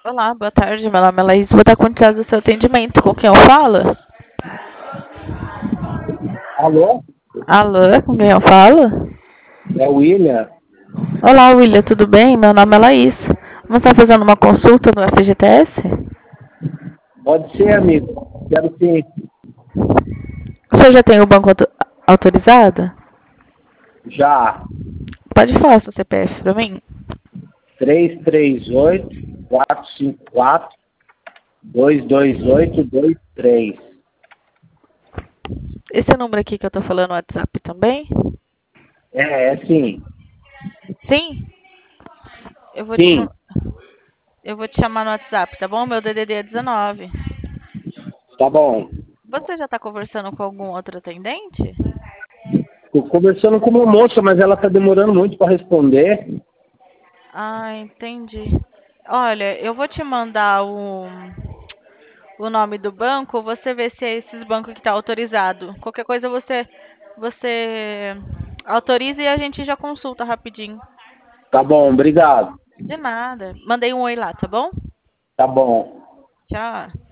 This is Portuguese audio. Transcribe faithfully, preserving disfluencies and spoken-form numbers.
Olá, boa tarde. Meu nome é Laís. Vou dar continuidade do seu atendimento. Com quem eu falo? Alô? Alô, com quem eu falo? É o William? Olá, William, tudo bem? Meu nome é Laís. Você está fazendo uma consulta no F G T S? Pode ser, amigo. Quero sim. O senhor já tem o banco auto- autorizado? Já. Pode falar seu C P F para mim? três três oito, quatro cinco quatro, dois dois oito dois três. Esse número aqui que eu estou falando no WhatsApp também? É, é sim. Sim? Eu vou te, Sim. ma- eu vou te chamar no WhatsApp, tá bom? Meu D D D é dezenove. Tá bom. Você já está conversando com algum outro atendente? Tô conversando com uma moça, mas ela tá demorando muito para responder. Ah, entendi. Olha, eu vou te mandar o, o nome do banco, você vê se é esses bancos que está autorizado. Qualquer coisa você você autoriza e a gente já consulta rapidinho. Tá bom, obrigado. De nada. Mandei um oi lá, tá bom? Tá bom. Tchau.